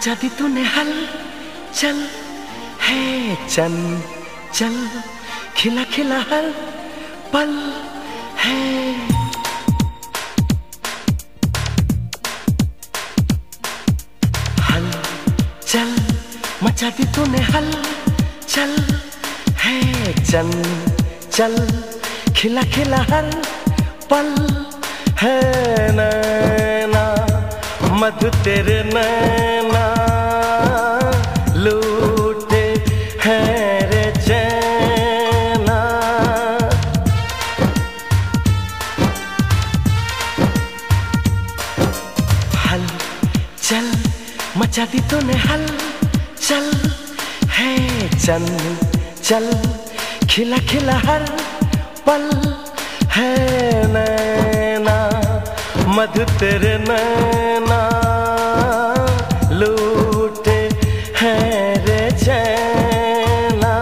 मचा दी तूने हल चल है चल चल खिला खिला हर पल है। हल चल मचा दी तूने हल चल है चल चल खिला खिला हर पल है। नैना मधु तेरे नैना लूटे हैं रे चैना। हल चल मचा दी तूने हल चल है चल चल खिला खिला हर पल है। नैना मधु तेरे नैना लूटे हैं रे चैना।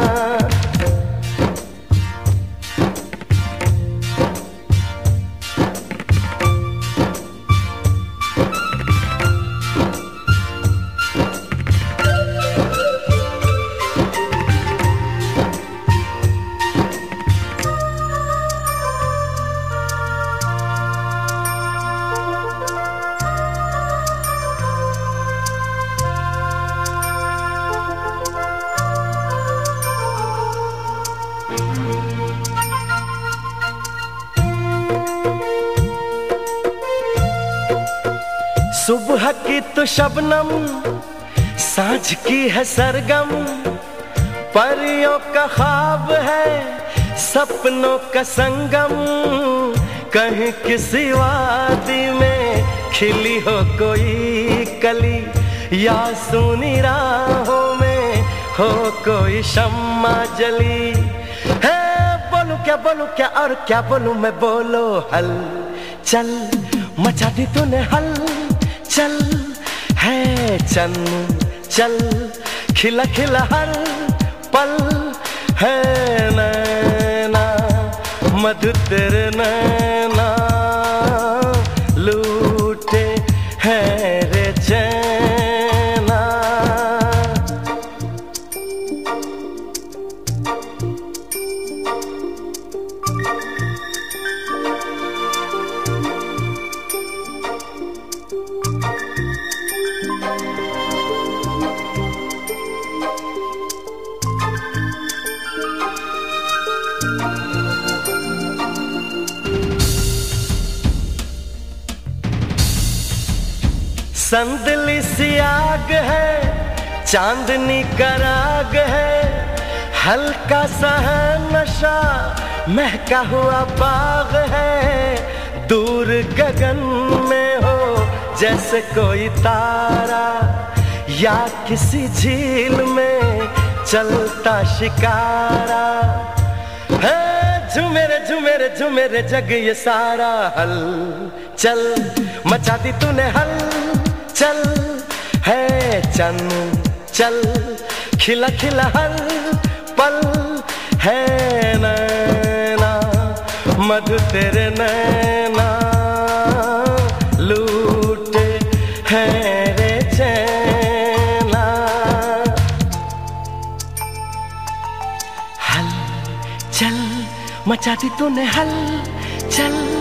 सुबह की तो शबनम सांझ की है सरगम, परियों का ख्वाब है सपनों का संगम। कहीं किसी वादी में खिली हो कोई कली, या सुनी राहों में हो कोई शम्मा जली है। बोलूं क्या और क्या बोलूं मैं, बोलो हल चल मचा दी तूने हल चल है चल चल खिला खिला हर पल है। नैना मधु तेरे नैना लूटे हैं रे चैना। संदली सी आग है चांदनी का राग है, हल्का सा है नशा महका हुआ बाग है। दूर गगन में हो जैसे कोई तारा, या किसी झील में चलता शिकारा है। झुमेरे झुमेरे झुमेरे जग ये सारा, हल चल मचा दी तूने हल चल है चल चल खिला खिला हर पल है। नैना मधु तेरे नैना लूटे हैं रे चैना। हल चल मचा दी तूने हल चल